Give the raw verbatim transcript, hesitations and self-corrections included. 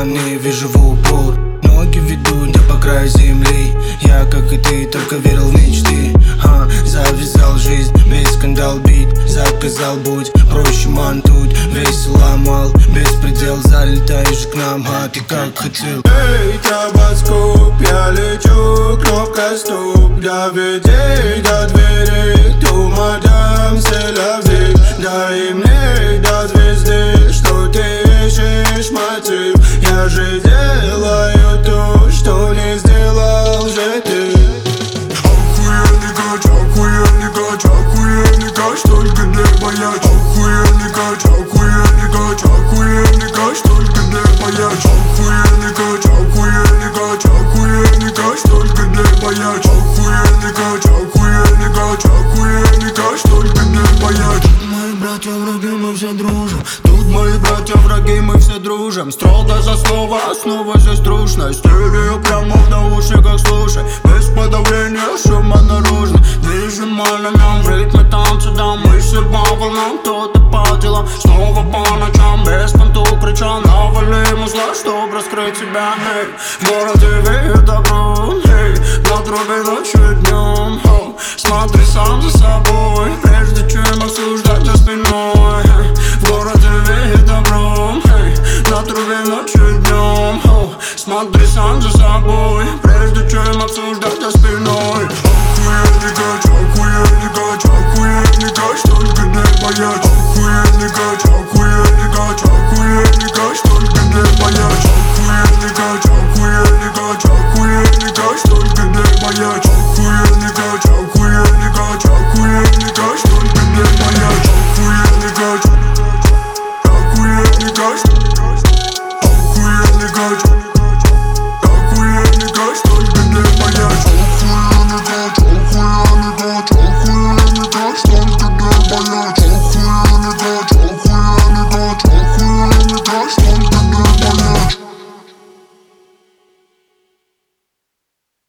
планы вижу в упор. Ноги ведут да по краю земли. Я, как и ты, только верил в мечты. а, Завязал жизнь, без скандал бит. Заказал, будь проще, ман, тут весело, мал. Беспредел, залетаешь к нам, а ты как хотел. Эй, тробоскоп, я лечу, кнопка стоп. Доведи до двери, ту мадам, селяви. Дай мне до звезды, что ты ищешь мотив. Я же делаю то, что не сделал же ты. Охуенный кач, охуенный кач, охуенный кач, только не бояч. Охуенный кач, охуенный кач, охуенный кач, только не бояч. Охуенный кач, охуенный кач, охуенный кач, только не бояч. Охуенный кач, охуенный кач, охуенный кач, только не бояч. Мои братья враги, мы все дружим. Тут мои братья враги, мы все дружим. Строго за слово, основа здесь трушная. Стерео прямо в наушниках, слушай. Без подавления шума наружно. Движем нам в ритме танца, да. Мы судьба волнам, кто-то по делам. Снова по ночам, без понту крича. Навалим узла, чтоб раскрыть себя. Эй, в городе веет добро. Эй, на трубе ночью и днем. О, смотри сам за собой, прежде чем осуждать за спиной. В городе веет добром, эй, на трубе ночью и днем. О, смотри сам за собой, прежде чем обсуждать за спиной. Охуенный кач, охуенный кач, охуенный кач, только не бояч.